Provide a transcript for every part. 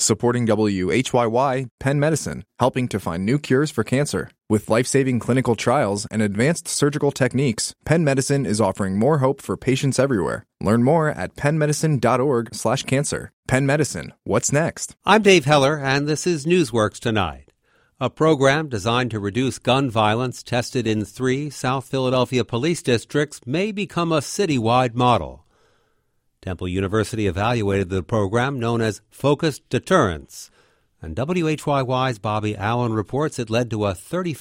supporting WHYY, Penn Medicine, helping to find new cures for cancer. With life-saving clinical trials and advanced surgical techniques, Penn Medicine is offering more hope for patients everywhere. Learn more at pennmedicine.org/cancer. Penn Medicine, what's next? I'm Dave Heller, and this is Newsworks Tonight. A program designed to reduce gun violence tested in 3 South Philadelphia police districts may become a citywide model. Temple University evaluated the program known as Focused Deterrence, and WHYY's Bobby Allen reports it led to a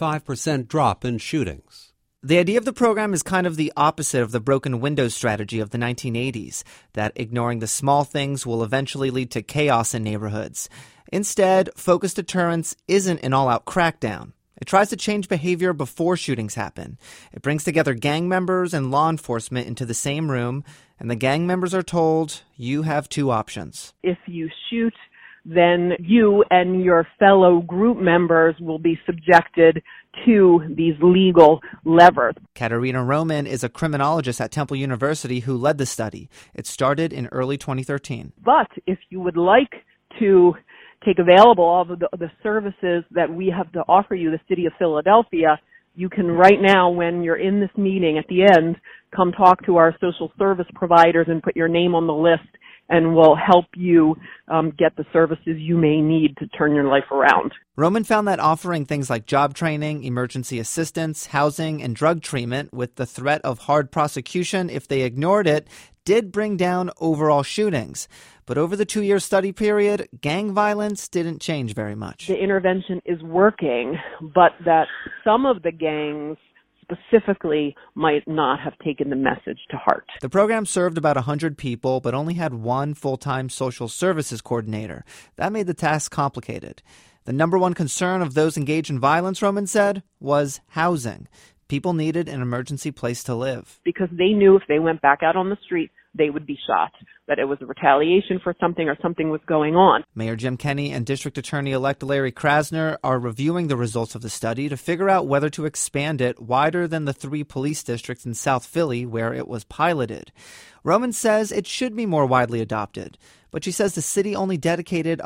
35% drop in shootings. The idea of the program is kind of the opposite of the broken window strategy of the 1980s, that ignoring the small things will eventually lead to chaos in neighborhoods. Instead, Focused Deterrence isn't an all-out crackdown. It tries to change behavior before shootings happen. It brings together gang members and law enforcement into the same room, and the gang members are told, you have 2 options. If you shoot, then you and your fellow group members will be subjected to these legal levers. Katerina Roman is a criminologist at Temple University who led the study. It started in early 2013. But if you would like to take available all of the services that we have to offer you, the city of Philadelphia, you can right now, when you're in this meeting at the end, come talk to our social service providers and put your name on the list, and we'll help you get the services you may need to turn your life around. Roman found that offering things like job training, emergency assistance, housing, and drug treatment with the threat of hard prosecution if they ignored it did bring down overall shootings. But over the 2-year study period, gang violence didn't change very much. The intervention is working, but that some of the gangs specifically might not have taken the message to heart. The program served about 100 people, but only had 1 full-time social services coordinator. That made the task complicated. The number one concern of those engaged in violence, Roman said, was housing. People needed an emergency place to live. Because they knew if they went back out on the street, they would be shot, that it was a retaliation for something or something was going on. Mayor Jim Kenney and District Attorney-elect Larry Krasner are reviewing the results of the study to figure out whether to expand it wider than the 3 police districts in South Philly where it was piloted. Roman says it should be more widely adopted, but she says the city only dedicated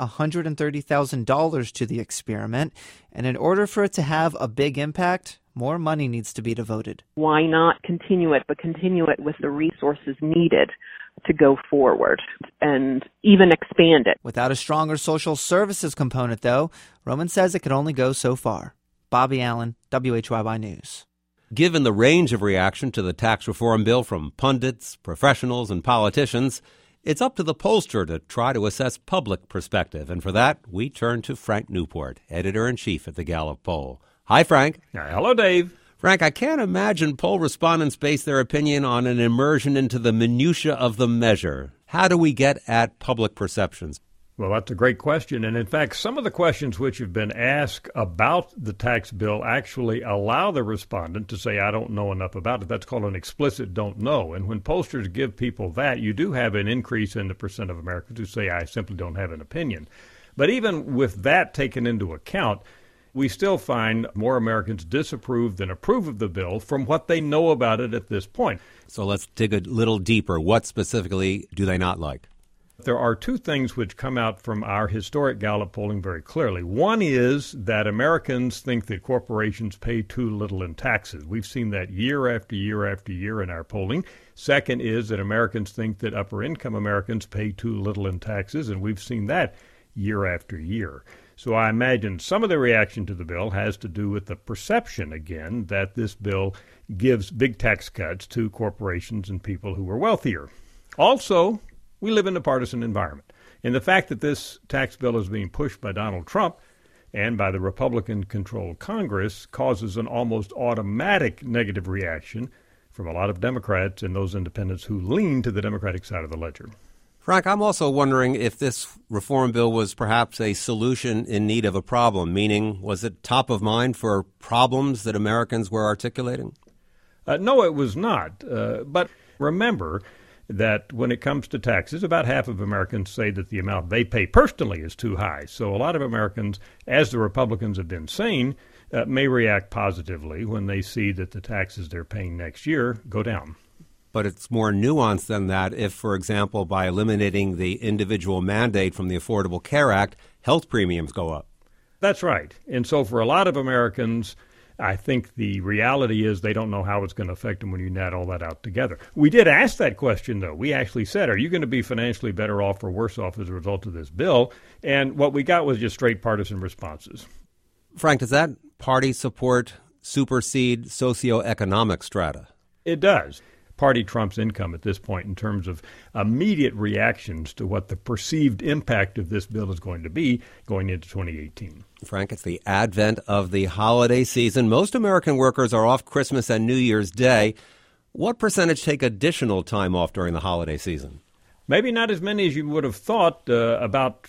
$130,000 to the experiment, and in order for it to have a big impact, more money needs to be devoted. Why not continue it, but continue it with the resources needed to go forward and even expand it. Without a stronger social services component, though, Roman says it could only go so far. Bobby Allen, WHYY News. Given the range of reaction to the tax reform bill from pundits, professionals, and politicians, it's up to the pollster to try to assess public perspective. And for that, we turn to Frank Newport, editor-in-chief at the Gallup poll. Hi, Frank. Hello, Dave. Frank, I can't imagine poll respondents base their opinion on an immersion into the minutia of the measure. How do we get at public perceptions? Well, that's a great question. And in fact, some of the questions which have been asked about the tax bill actually allow the respondent to say, I don't know enough about it. That's called an explicit don't know. And when pollsters give people that, you do have an increase in the percent of Americans who say, I simply don't have an opinion. But even with that taken into account, we still find more Americans disapprove than approve of the bill from what they know about it at this point. So let's dig a little deeper. What specifically do they not like? There are 2 things which come out from our historic Gallup polling very clearly. One is that Americans think that corporations pay too little in taxes. We've seen that year after year after year in our polling. Second is that Americans think that upper-income Americans pay too little in taxes, and we've seen that year after year. So I imagine some of the reaction to the bill has to do with the perception, again, that this bill gives big tax cuts to corporations and people who are wealthier. Also, we live in a partisan environment. And the fact that this tax bill is being pushed by Donald Trump and by the Republican-controlled Congress causes an almost automatic negative reaction from a lot of Democrats and those independents who lean to the Democratic side of the ledger. Frank, I'm also wondering if this reform bill was perhaps a solution in need of a problem, meaning was it top of mind for problems that Americans were articulating? No, it was not. But remember that when it comes to taxes, about half of Americans say that the amount they pay personally is too high. So a lot of Americans, as the Republicans have been saying, may react positively when they see that the taxes they're paying next year go down. But it's more nuanced than that if, for example, by eliminating the individual mandate from the Affordable Care Act, health premiums go up. That's right. And so for a lot of Americans, I think the reality is they don't know how it's going to affect them when you net all that out together. We did ask that question, though. We actually said, are you going to be financially better off or worse off as a result of this bill? And what we got was just straight partisan responses. Frank, does that party support supersede socioeconomic strata? It does. Party trumps income at this point in terms of immediate reactions to what the perceived impact of this bill is going to be going into 2018. Frank, it's the advent of the holiday season. Most American workers are off Christmas and New Year's Day. What percentage take additional time off during the holiday season? Maybe not as many as you would have thought. About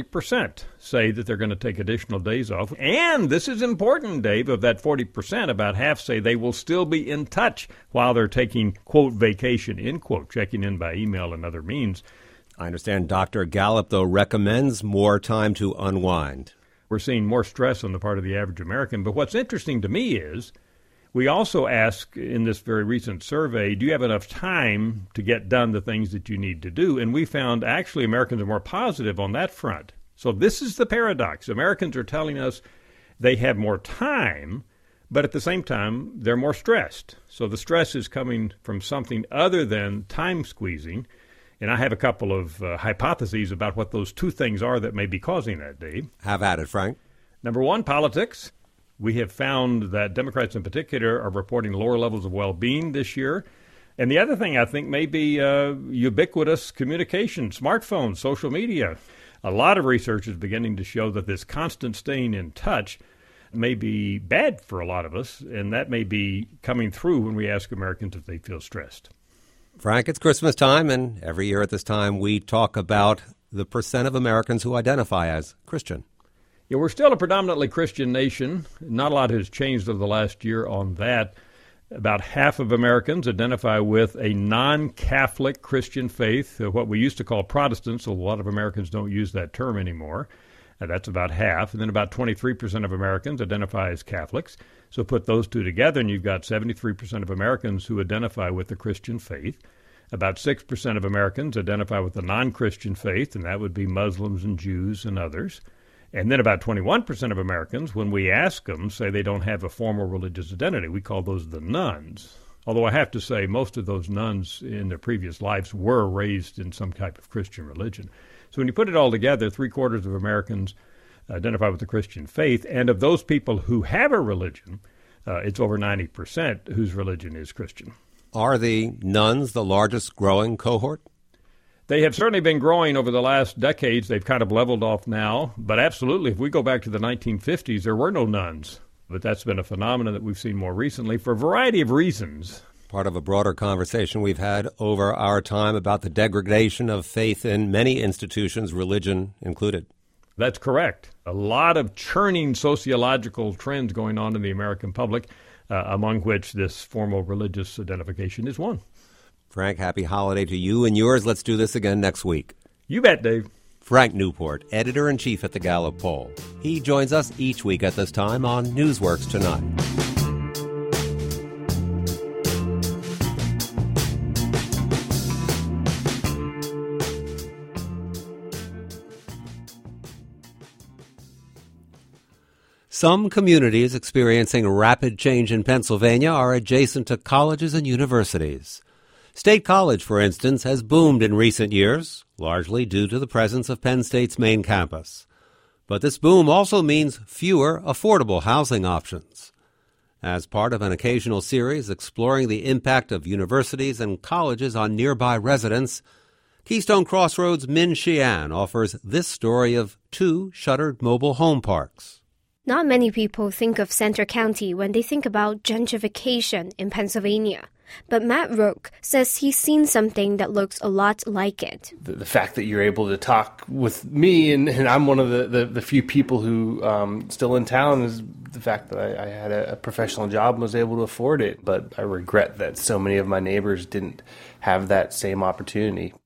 40% say that they're going to take additional days off. And this is important, Dave, of that 40%, about half say they will still be in touch while they're taking, quote, vacation, end quote, checking in by email and other means. I understand Dr. Gallup, though, recommends more time to unwind. We're seeing more stress on the part of the average American. But what's interesting to me is we also ask in this very recent survey, do you have enough time to get done the things that you need to do? And we found actually Americans are more positive on that front. So this is the paradox. Americans are telling us they have more time, but at the same time, they're more stressed. So the stress is coming from something other than time squeezing. And I have a couple of hypotheses about what those two things are that may be causing that, Dave. Have at it, Frank. Number one, politics. We have found that Democrats in particular are reporting lower levels of well-being this year. And the other thing I think may be ubiquitous communication, smartphones, social media. A lot of research is beginning to show that this constant staying in touch may be bad for a lot of us, and that may be coming through when we ask Americans if they feel stressed. Frank, it's Christmas time, and every year at this time we talk about the percent of Americans who identify as Christian. Yeah, we're still a predominantly Christian nation. Not a lot has changed over the last year on that. About half of Americans identify with a non-Catholic Christian faith, what we used to call Protestants. So a lot of Americans don't use that term anymore. That's about half. And then about 23% of Americans identify as Catholics. So put those two together, and you've got 73% of Americans who identify with the Christian faith. About 6% of Americans identify with the non-Christian faith, and that would be Muslims and Jews and others. And then about 21% of Americans, when we ask them, say they don't have a formal religious identity. We call those the nones. Although I have to say most of those nuns in their previous lives were raised in some type of Christian religion. So when you put it all together, 3/4 of Americans identify with the Christian faith. And of those people who have a religion, it's over 90% whose religion is Christian. Are the nuns the largest growing cohort? They have certainly been growing over the last decades. They've kind of leveled off now. But absolutely, if we go back to the 1950s, there were no nuns. But that's been a phenomenon that we've seen more recently for a variety of reasons. Part of a broader conversation we've had over our time about the degradation of faith in many institutions, religion included. That's correct. A lot of churning sociological trends going on in the American public, among which this formal religious identification is one. Frank, happy holiday to you and yours. Let's do this again next week. You bet, Dave. Frank Newport, editor-in-chief at the Gallup Poll. He joins us each week at this time on Newsworks Tonight. Some communities experiencing rapid change in Pennsylvania are adjacent to colleges and universities. State College, for instance, has boomed in recent years, largely due to the presence of Penn State's main campus. But this boom also means fewer affordable housing options. As part of an occasional series exploring the impact of universities and colleges on nearby residents, Keystone Crossroads' Min Xian offers this story of 2 shuttered mobile home parks. Not many people think of Centre County when they think about gentrification in Pennsylvania. But Matt Roque says he's seen something that looks a lot like it. The fact that you're able to talk with me, and I'm one of the few people who still in town, is the fact that I had a professional job and was able to afford it. But I regret that so many of my neighbors didn't have that same opportunity.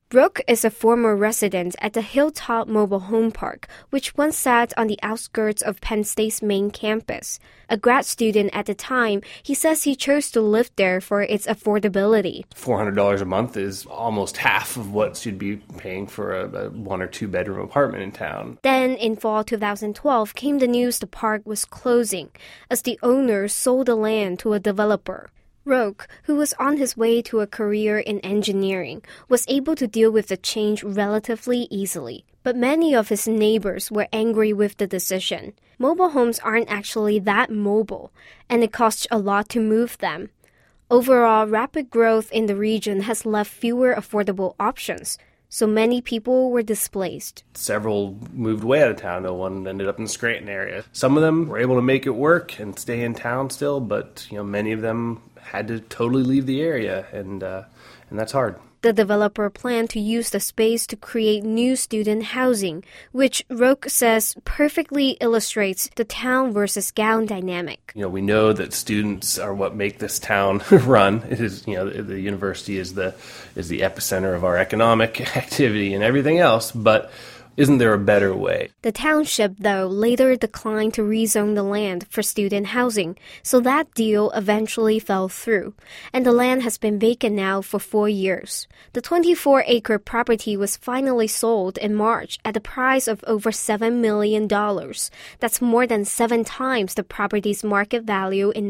Brooke is a former resident at the Hilltop Mobile Home Park, which once sat on the outskirts of Penn State's main campus. A grad student at the time, he says he chose to live there for its affordability. $400 a month is almost half of what you'd be paying for a 1 or 2 bedroom apartment in town. Then, in fall 2012, came the news the park was closing, as the owner sold the land to a developer. Roque, who was on his way to a career in engineering, was able to deal with the change relatively easily. But many of his neighbors were angry with the decision. Mobile homes aren't actually that mobile, and it costs a lot to move them. Overall, rapid growth in the region has left fewer affordable options, so many people were displaced. Several moved way out of town. No one ended up in the Scranton area. Some of them were able to make it work and stay in town still, but many of them had to totally leave the area, and that's hard. The developer planned to use the space to create new student housing, which Roque says perfectly illustrates the town versus gown dynamic. We know that students are what make this town run. It is, the university is the epicenter of our economic activity and everything else, but isn't there a better way? The township, though, later declined to rezone the land for student housing, so that deal eventually fell through, and the land has been vacant now for 4 years. The 24-acre property was finally sold in March at a price of over $7 million. That's more than 7 times the property's market value in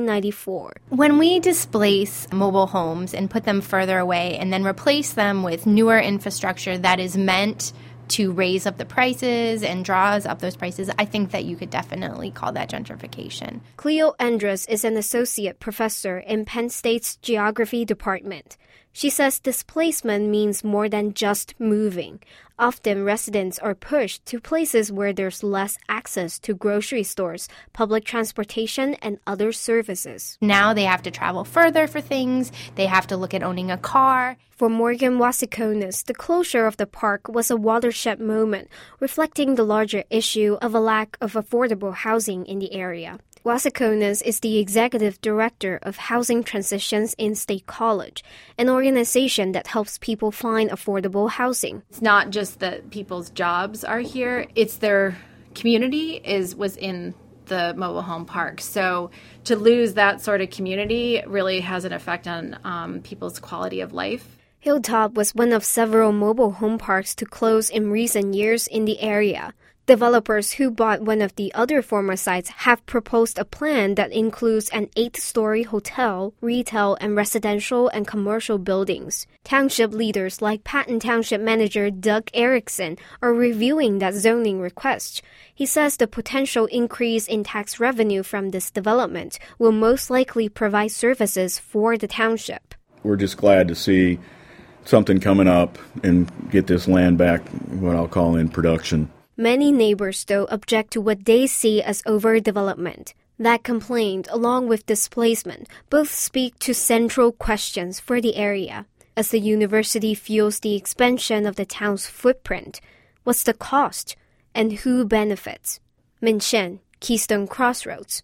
1994. When we displace mobile homes and put them further away and then replace them with newer infrastructure that is meant to raise up the prices and draws up those prices, I think that you could definitely call that gentrification. Cleo Andrus is an associate professor in Penn State's geography department. She says displacement means more than just moving. Often residents are pushed to places where there's less access to grocery stores, public transportation, and other services. Now they have to travel further for things. They have to look at owning a car. For Morgan Wasikonis, the closure of the park was a watershed moment, reflecting the larger issue of a lack of affordable housing in the area. Wasikonis is the executive director of Housing Transitions in State College, an organization that helps people find affordable housing. It's not just that people's jobs are here, it's their community was in the mobile home park. So to lose that sort of community really has an effect on people's quality of life. Hilltop was one of several mobile home parks to close in recent years in the area. Developers who bought one of the other former sites have proposed a plan that includes an 8-story hotel, retail, and residential and commercial buildings. Township leaders like Patton Township Manager Doug Erickson are reviewing that zoning request. He says the potential increase in tax revenue from this development will most likely provide services for the township. We're just glad to see something coming up and get this land back, what I'll call in production. Many neighbors, though, object to what they see as overdevelopment. That complaint, along with displacement, both speak to central questions for the area. As the university fuels the expansion of the town's footprint, what's the cost, and who benefits? Min Shen, Keystone Crossroads.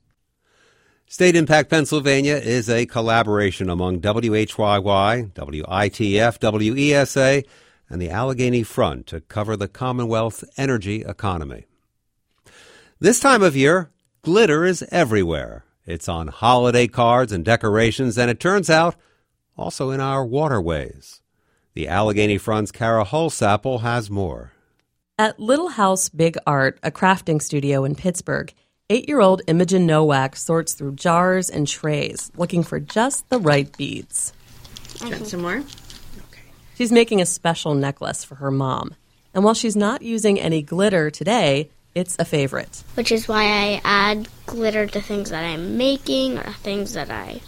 State Impact Pennsylvania is a collaboration among WHYY, WITF, WESA, and the Allegheny Front to cover the Commonwealth's energy economy. This time of year, glitter is everywhere. It's on holiday cards and decorations, and it turns out, also in our waterways. The Allegheny Front's Kara Holsapple has more. At Little House Big Art, a crafting studio in Pittsburgh, 8-year-old Imogen Nowak sorts through jars and trays, looking for just the right beads. Want some more? She's making a special necklace for her mom. And while she's not using any glitter today, it's a favorite. Which is why I add glitter to things that I'm making or things that I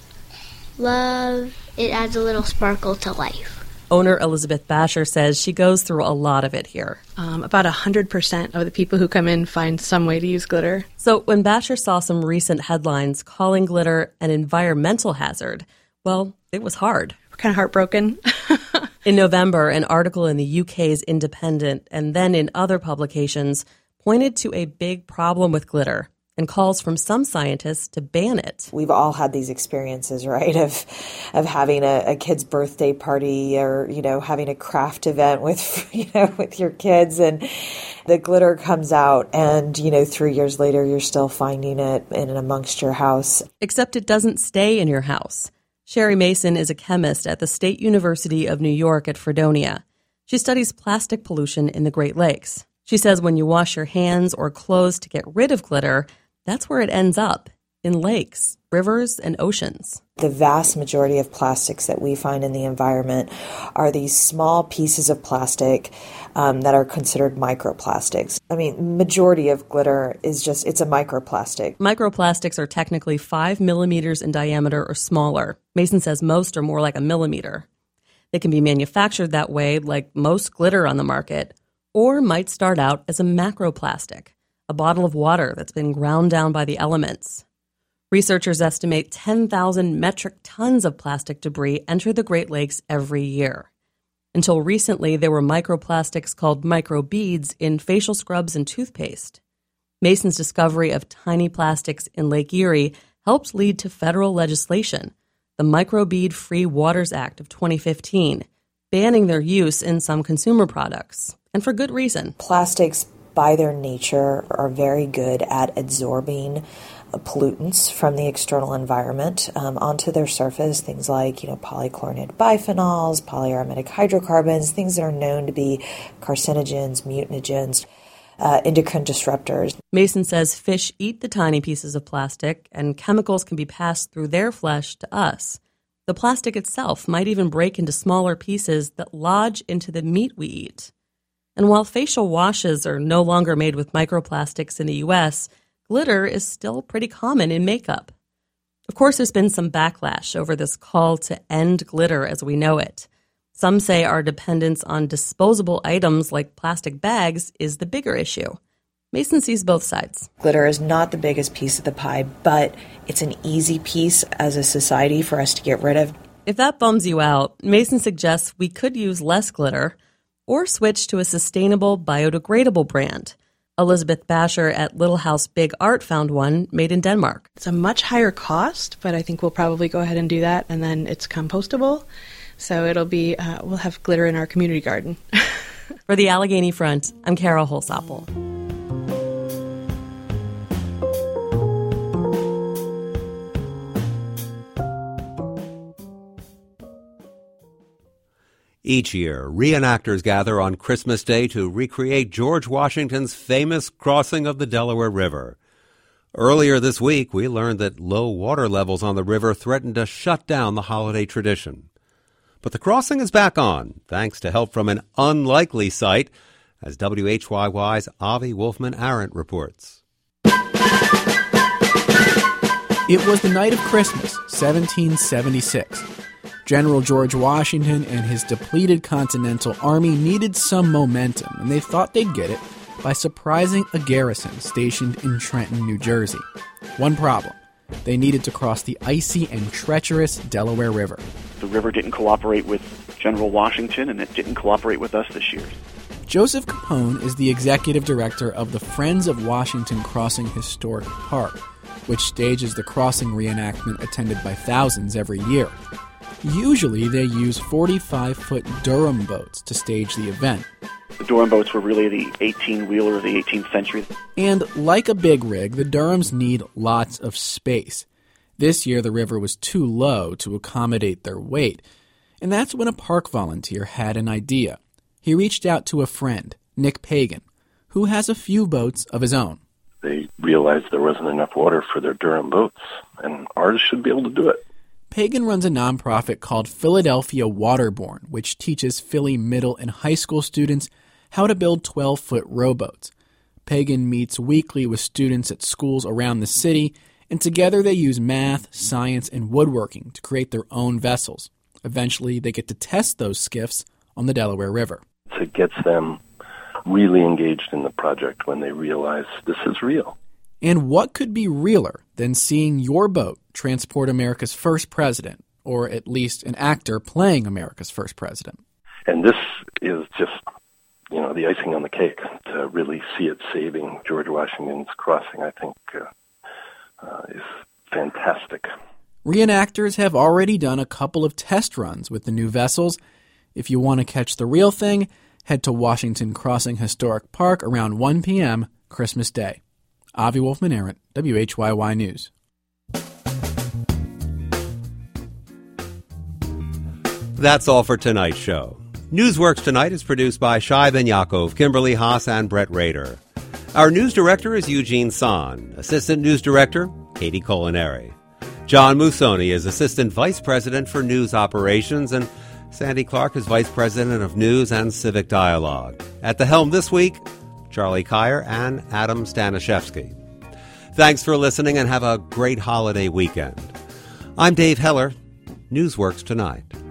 love. It adds a little sparkle to life. Owner Elizabeth Basher says she goes through a lot of it here. About 100% of the people who come in find some way to use glitter. So when Basher saw some recent headlines calling glitter an environmental hazard, well, it was hard. We're kind of heartbroken. In November, an article in the UK's Independent and then in other publications pointed to a big problem with glitter and calls from some scientists to ban it. We've all had these experiences, right, of having a kid's birthday party or, having a craft event with, with your kids, and the glitter comes out and, 3 years later you're still finding it in and amongst your house. Except it doesn't stay in your house. Sherry Mason is a chemist at the State University of New York at Fredonia. She studies plastic pollution in the Great Lakes. She says when you wash your hands or clothes to get rid of glitter, that's where it ends up, in lakes, rivers, and oceans. The vast majority of plastics that we find in the environment are these small pieces of plastic that are considered microplastics. Majority of glitter is it's a microplastic. Microplastics are technically 5 millimeters in diameter or smaller. Mason says most are more like a millimeter. They can be manufactured that way, like most glitter on the market, or might start out as a macroplastic, a bottle of water that's been ground down by the elements. Researchers estimate 10,000 metric tons of plastic debris enter the Great Lakes every year. Until recently, there were microplastics called microbeads in facial scrubs and toothpaste. Mason's discovery of tiny plastics in Lake Erie helped lead to federal legislation, the Microbead Free Waters Act of 2015, banning their use in some consumer products, and for good reason. Plastics, by their nature, are very good at absorbing pollutants from the external environment onto their surface, things like polychlorinated biphenyls, polyaromatic hydrocarbons, things that are known to be carcinogens, mutagens, endocrine disruptors. Mason says fish eat the tiny pieces of plastic, and chemicals can be passed through their flesh to us. The plastic itself might even break into smaller pieces that lodge into the meat we eat. And while facial washes are no longer made with microplastics in the U.S., glitter is still pretty common in makeup. Of course, there's been some backlash over this call to end glitter as we know it. Some say our dependence on disposable items like plastic bags is the bigger issue. Mason sees both sides. Glitter is not the biggest piece of the pie, but it's an easy piece as a society for us to get rid of. If that bums you out, Mason suggests we could use less glitter or switch to a sustainable, biodegradable brand. Elizabeth Basher at Little House Big Art found one made in Denmark. It's a much higher cost, but I think we'll probably go ahead and do that, and then it's compostable. So it'll be, we'll have glitter in our community garden. For the Allegheny Front, I'm Carol Holsapple. Each year, reenactors gather on Christmas Day to recreate George Washington's famous crossing of the Delaware River. Earlier this week, we learned that low water levels on the river threatened to shut down the holiday tradition. But the crossing is back on, thanks to help from an unlikely site, as WHYY's Avi Wolfman-Arendt reports. It was the night of Christmas, 1776. General George Washington and his depleted Continental Army needed some momentum, and they thought they'd get it by surprising a garrison stationed in Trenton, New Jersey. One problem: they needed to cross the icy and treacherous Delaware River. The river didn't cooperate with General Washington, and it didn't cooperate with us this year. Joseph Capone is the executive director of the Friends of Washington Crossing Historic Park, which stages the crossing reenactment attended by thousands every year. Usually they use 45-foot Durham boats to stage the event. The Durham boats were really the 18-wheeler of the 18th century. And like a big rig, the Durhams need lots of space. This year the river was too low to accommodate their weight, and that's when a park volunteer had an idea. He reached out to a friend, Nick Pagan, who has a few boats of his own. They realized there wasn't enough water for their Durham boats, and ours should be able to do it. Pagan runs a nonprofit called Philadelphia Waterborne, which teaches Philly middle and high school students how to build 12-foot rowboats. Pagan meets weekly with students at schools around the city, and together they use math, science, and woodworking to create their own vessels. Eventually, they get to test those skiffs on the Delaware River. It gets them really engaged in the project when they realize this is real. And what could be realer than seeing your boat transport America's first president, or at least an actor playing America's first president? And this is just, the icing on the cake to really see it saving George Washington's crossing. I think is fantastic. Reenactors have already done a couple of test runs with the new vessels. If you want to catch the real thing, head to Washington Crossing Historic Park around 1 p.m. Christmas Day. Avi Wolfman-Arent, WHYY News. That's all for tonight's show. Newsworks Tonight is produced by Shai Ben Yaakov, Kimberly Haas, and Brett Rader. Our news director is Eugene Son. Assistant news director, Katie Colinari. John Musoni is Assistant Vice President for News Operations, and Sandy Clark is Vice President of News and Civic Dialogue. At the helm this week, Charlie Kyer and Adam Stanishevsky. Thanks for listening and have a great holiday weekend. I'm Dave Heller. Newsworks Tonight.